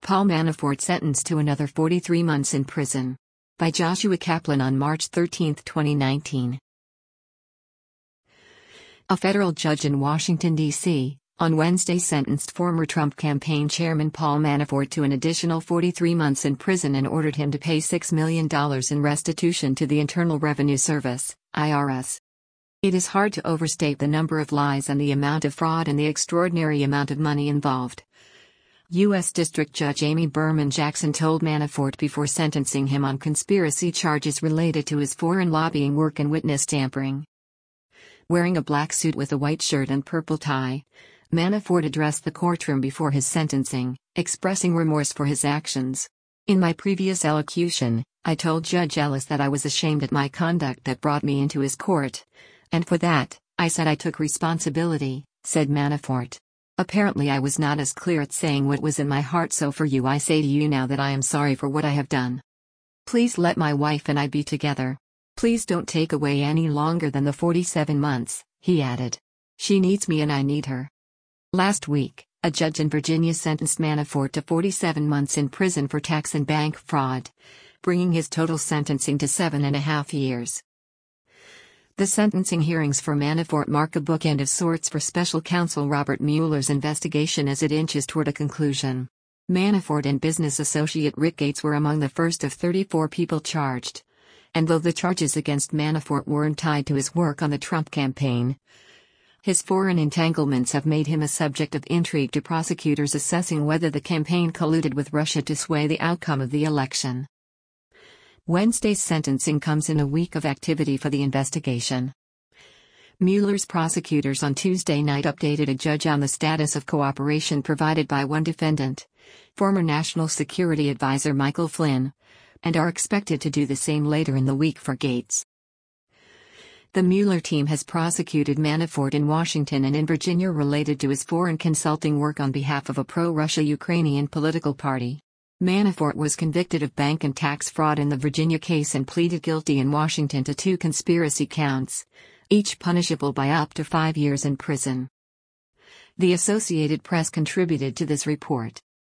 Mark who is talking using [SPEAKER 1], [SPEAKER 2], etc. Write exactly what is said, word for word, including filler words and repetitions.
[SPEAKER 1] Paul Manafort sentenced to another forty-three months in prison. By Joshua Kaplan on March thirteenth, twenty nineteen. A federal judge in Washington, D C, on Wednesday sentenced former Trump campaign chairman Paul Manafort to an additional forty-three months in prison and ordered him to pay six million dollars in restitution to the Internal Revenue Service, I R S. It is hard to overstate the number of lies and the amount of fraud and the extraordinary amount of money involved. U S District Judge Amy Berman Jackson told Manafort before sentencing him on conspiracy charges related to his foreign lobbying work and witness tampering. Wearing a black suit with a white shirt and purple tie, Manafort addressed the courtroom before his sentencing, expressing remorse for his actions. "In my previous elocution, I told Judge Ellis that I was ashamed at my conduct that brought me into his court. And for that, I said I took responsibility," said Manafort. "Apparently I was not as clear at saying what was in my heart, so for you I say to you now that I am sorry for what I have done. Please let my wife and I be together. Please don't take away any longer than the forty-seven months, he added. "She needs me and I need her." Last week, a judge in Virginia sentenced Manafort to forty-seven months in prison for tax and bank fraud, bringing his total sentencing to seven and a half years. The sentencing hearings for Manafort mark a bookend of sorts for special counsel Robert Mueller's investigation as it inches toward a conclusion. Manafort and business associate Rick Gates were among the first of thirty-four people charged. And though the charges against Manafort weren't tied to his work on the Trump campaign, his foreign entanglements have made him a subject of intrigue to prosecutors assessing whether the campaign colluded with Russia to sway the outcome of the election. Wednesday's sentencing comes in a week of activity for the investigation. Mueller's prosecutors on Tuesday night updated a judge on the status of cooperation provided by one defendant, former National Security Advisor Michael Flynn, and are expected to do the same later in the week for Gates. The Mueller team has prosecuted Manafort in Washington and in Virginia related to his foreign consulting work on behalf of a pro-Russia Ukrainian political party. Manafort was convicted of bank and tax fraud in the Virginia case and pleaded guilty in Washington to two conspiracy counts, each punishable by up to five years in prison. The Associated Press contributed to this report.